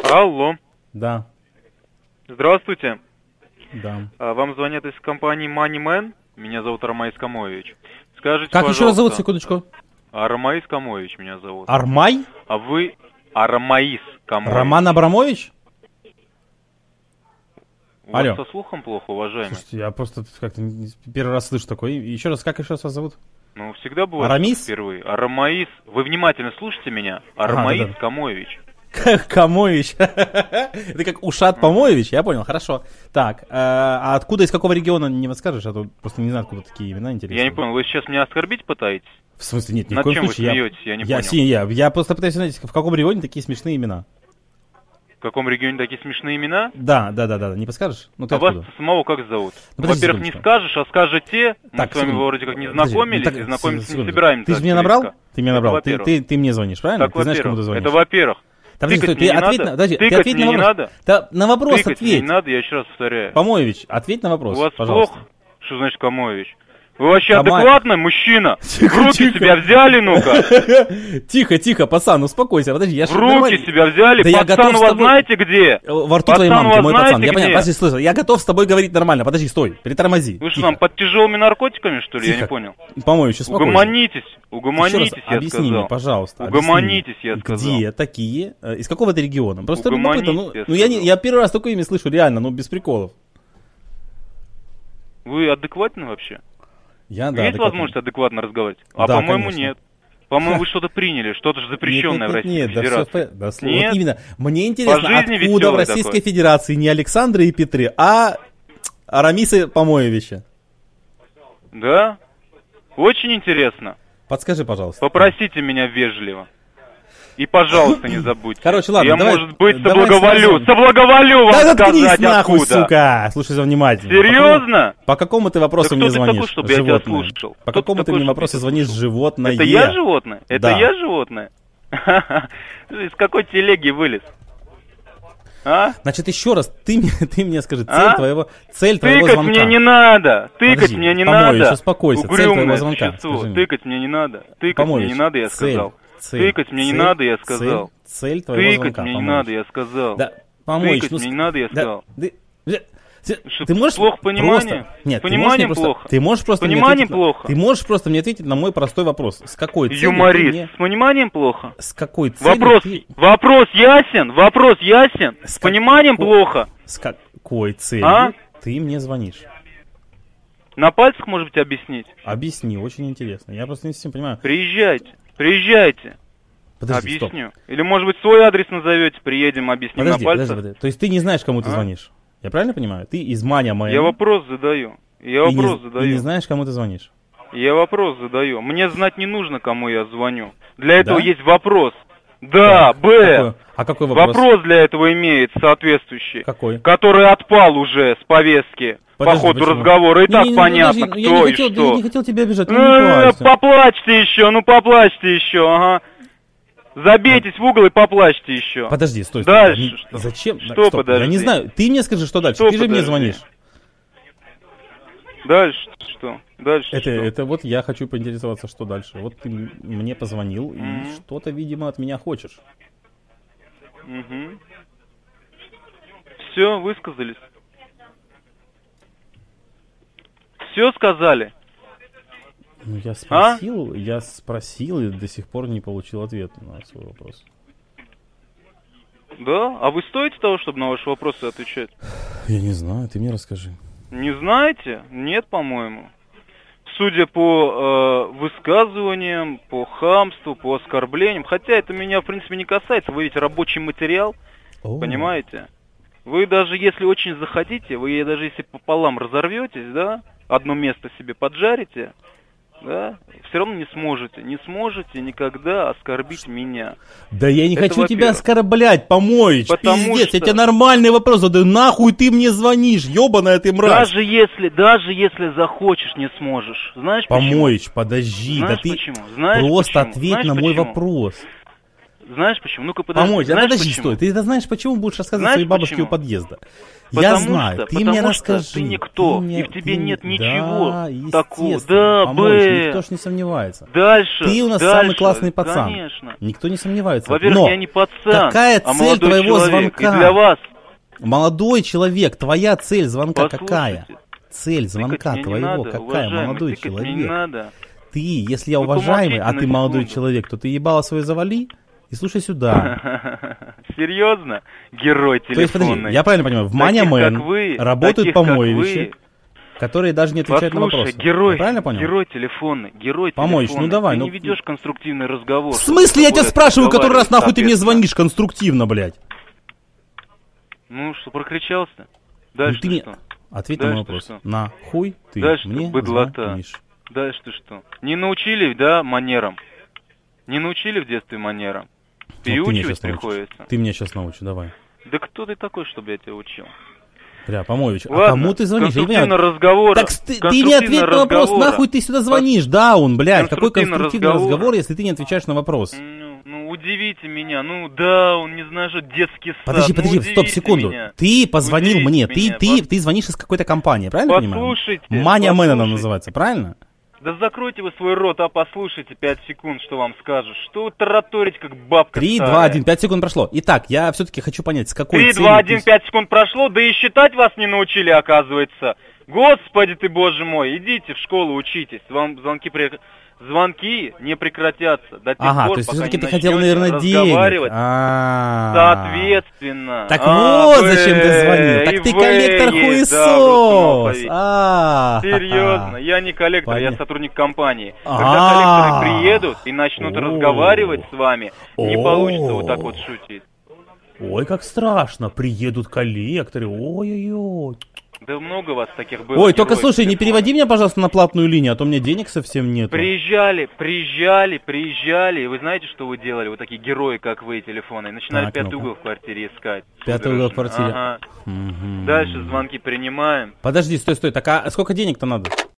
Алло. Да. Здравствуйте. Да. Вам звонят из компании MoneyMan. Меня зовут Армай Скамоевич. Скажите, Как пожалуйста. еще раз зовут, секундочку? Армай Скамоевич меня зовут. Армай? А вы Армаис Скамоевич. Роман Абрамович? У вас Алло. со слухом плохо, уважаемый? Слушайте, я просто как-то первый раз слышу такое. Еще раз, как еще раз вас зовут? Ну, всегда бывает Арамис? впервые. Арамаис. Вы внимательно слушайте меня. Армаис Скамоевич. Камоевич. Это как Ушат Помоевич, я понял, хорошо. Так, а откуда, из какого региона, не подскажешь? А то просто не знаю, откуда такие имена интересные. Я не понял, вы сейчас меня оскорбить пытаетесь? В смысле, нет, ни в Над коем чем случае. вы смеетесь? Я не понял. Я просто пытаюсь знать, в каком регионе такие смешные имена. В каком регионе такие смешные имена? Да, не подскажешь? Ну ты откуда? Вас самого как зовут? Ну, подожди Во-первых, не секундочку. скажешь, а скажете. Так, Мы с вами секунду. вроде как не Подожди, знакомились, ну так, и знакомиться не секунду. собираемся. Ты же меня набрал? Ты меня набрал. Это Ты мне звонишь, правильно? Так, Ты знаешь, кому ты во-первых. звонишь. Это во-первых. Подожди, Тыкать стой, мне ты не ответь надо. на... Подожди, ты Тыкать ответь мне на не вопрос. надо. Да, на вопрос Тыкать мне ответь. не надо, я еще раз повторяю. Помоевич, ответь на вопрос, У вас пожалуйста. плохо? Что значит Камоевич? Вы вообще Камай. адекватный мужчина? Тихо, В руки тихо. себя взяли, ну-ка. Тихо, пацан, успокойся, подожди, я В руки себя взяли. Да я готов Пацан с у вас тобой- знаете где? Во рту твоей Пацан у мамки, вас мой пацан. знаете Я понял, где? подожди, слушай, я готов с тобой говорить нормально. Подожди, стой, притормози. Вы что, Тихо. там под тяжелыми наркотиками, что ли? Я Тихо. не понял. Помоевич, успокойся. Угомонитесь, Еще угомонитесь, раз я объясни мне, сказал. пожалуйста. Угомонитесь, объясни я мне, сказал. Где такие? Из какого ты региона? Просто любопытно. Угомонитесь, Ну я я сказал. первый раз такое имя слышу, реально, без приколов. Вы адекватны вообще? Я, да, Есть адекватно. возможность адекватно разговаривать? А Да, по-моему, конечно. нет. По-моему, вы что-то приняли, что-то же запрещенное в Российской Нет, да все Федерации. да, Нет? вот именно. Мне интересно, жизни откуда в веселый Российской такой. Федерации не Александры и Петры, а Арамисы Помоевича. Да? Очень интересно. Подскажи, пожалуйста. Попросите меня вежливо. И, пожалуйста, не забудьте. Короче, ладно, Я, давай- может быть, давай соблаговолю вам Да заткнись сказать, нахуй, откуда. сука! Слушай внимательно. Серьезно? По какому ты вопросу Да мне кто ты такой, звонишь? чтобы я тебя Животное. слушал? По Кто ты какому ты такой, мне чтобы вопросу я тебя звонишь? слушал? Животное. Это я животное? Это Да. я животное? Из какой телеги вылез? А? Значит, еще раз, ты мне скажи, А? цель твоего Тыкать звонка. мне не надо! Тыкать Подожди, мне не Помоевич, надо! успокойся, цель Угрюмое твоего звонка, существо. скажи мне. Тыкать мне не надо! Тыкать Помоевич, мне не надо, я цель, сказал! цель, Тыкать мне не цель, надо, я сказал! Цель твоего Тыкать звонка, мне не Помоевич. надо, я сказал! Да, Помоевич, Тыкать мне не надо, я сказал! Что, ты можешь плохо понимание? просто... Нет, С пониманием плохо. Ты можешь просто мне Пониманием ответить... плохо. Ты можешь просто мне ответить на мой простой вопрос. С какой целью Юморист, ты мне... с пониманием плохо? С какой целью Вопрос, ты... вопрос ясен? Вопрос ясен? С пониманием плохо? С какой целью А? ты мне звонишь? На пальцах, может быть, объяснить? Объясни, очень интересно. Я просто не совсем понимаю. Приезжайте, приезжайте. Подожди, стоп. Объясню. Или, может быть, свой адрес назовете, приедем, объясним Подожди, на пальцах. подожди. То есть ты не знаешь, кому ты звонишь? Я правильно понимаю? Ты из Маня моя. Я вопрос задаю. Я вопрос задаю. Ты не знаешь, кому ты звонишь? Я вопрос задаю. Мне знать не нужно, кому я звоню. Для этого Да? есть вопрос. Да, Так, Б. какой вопрос? Вопрос для этого имеет соответствующий. Какой? Который отпал уже с повестки по Подожди, ходу почему? разговора. И так Не, понятно, подожди, кто и я что. не хотел тебя обижать, ну не плачь. Поплачьте еще, поплачьте еще, ага. Забейтесь в угол и поплачьте еще. Подожди, стой. Дальше что? Зачем? Что Стоп, подожди? Я не знаю. Ты мне скажи, что дальше. Что Ты же мне подожди? звонишь. Дальше что? Дальше что? Это вот я хочу поинтересоваться, что дальше. Вот ты мне позвонил и Мгм. что-то, видимо, от меня хочешь. Угу. Все, высказались. Все сказали. Ну, А? я спросил и до сих пор не получил ответа на свой вопрос. Да? А вы стоите того, чтобы на ваши вопросы отвечать? Я не знаю, ты мне расскажи. Не знаете? Нет, по-моему. Судя по высказываниям, по хамству, по оскорблениям, хотя это меня, в принципе, не касается, вы ведь рабочий материал, О, понимаете? Вы даже если очень захотите, вы даже если пополам разорветесь, да, одно место себе поджарите, да, все равно не сможете никогда оскорбить меня. Да я не Это хочу тебя во-первых. оскорблять, Помоевич, Потому пиздец, что- я тебе нормальный вопрос задаю, нахуй ты мне звонишь, ёбаная ты мразь. Даже если захочешь, не сможешь. Знаешь почему? Помоевич, подожди, Знаешь да ты почему? Знаешь просто почему? ответь Знаешь на мой почему? вопрос. Знаешь почему? Ну-ка подожди. Помочь. Знаешь Подожди, почему? стой. Ты это знаешь, почему будешь рассказывать Знаешь своей бабушке почему? у подъезда? Потому Я знаю. что, Ты мне потому что расскажи. ты никто, мне- и в тебе ты- нет ничего да, такого. естественно. Да, Помочь. Б. Никто ж не сомневается. Дальше. Ты у нас дальше. самый классный пацан. Конечно. Никто не сомневается. Во-первых, Но я не пацан, какая а цель молодой твоего человек. звонка? И для вас. Молодой человек, твоя цель звонка Послушайте, какая? Цель звонка тыкать мне не твоего надо, какая, уважаемый, молодой тыкать мне не человек? надо. Ты, если я Вы уважаемый, помолчите а на ты молодой секунду. человек, то ты ебало свое завали и слушай сюда. Серьезно? Герой То есть, подожди, телефонный. я правильно понимаю, в Таких, Маня как Мэн вы, работают таких, как помоевичи, которые даже не отвечают на Послушай, вопросы. герой, Я правильно понял? герой телефонный, герой Помочь, телефонный. ну давай, Ты ну- не ведешь конструктивный разговор. В смысле, я тебя спрашиваю, который раз нахуй ты мне соответственно. звонишь конструктивно, блядь? Ну что, прокричался? Ну Дальше ты ты мне... что? Ответь на мой Дальше ты вопрос. что? Нахуй ты Дальше ты, мне быдлота. звонишь? Дальше ты что? Не научили, да, манерам? Не научили в детстве манерам? Вот ты меня Переучивать сейчас научишь. приходится. Ты меня сейчас научишь, давай. Да кто ты такой, чтобы я тебя учил? Бля, Помоевич, а Ладно, кому ты звонишь? Я не конструктивно понимаю. разговора. Так ты не ответь на вопрос, нахуй ты сюда звонишь? Да, он, блядь, какой Конструктивный конструктивный разговор. разговор, если ты не отвечаешь на вопрос? Ну, удивите меня. Ну, да, он не знаю, что детский сад. Подожди, Ну, стоп, удивите секунду. меня. Ты позвонил Удивите мне, меня, ты звонишь из какой-то компании, правильно я понимаю? Послушайте, Маня Мэн она послушайте. называется, правильно? Да закройте вы свой рот, а послушайте 5 секунд, что вам скажут. Что вы тараторите, как бабка 3, 2, старая? 1, 5 секунд прошло. Итак, я все-таки хочу понять, с какой 3, целью 2, ты- 1, 5 секунд прошло, да и считать вас не научили, оказывается. Господи ты, боже мой, идите в школу, учитесь. Вам звонки не прекратятся до тех Ага, пор, то есть пока все-таки не ты хотел, начнете наверное, денег. разговаривать соответственно. Так вот зачем ты звонил. Так и ты вы коллектор есть, да, хуесос. вот самого Серьезно, я не коллектор, я Понятно. сотрудник компании. А. Когда коллекторы приедут и начнут О. разговаривать с вами, не О. получится вот так вот шутить. Ой, как страшно. Приедут коллекторы. Ой-ой-ой. Да много вас таких было. Ой, только героев слушай, не телефона. переводи меня, пожалуйста, на платную линию, а то у меня денег совсем нет. Приезжали, и вы знаете, что вы делали? Вот такие герои, как вы, телефоны. Начинали Так, пятый ну-ка. угол в квартире искать. Пятый угол в Судорожно. квартире. Ага. Мгм. Дальше звонки принимаем. Подожди, стой. Так а сколько денег-то надо?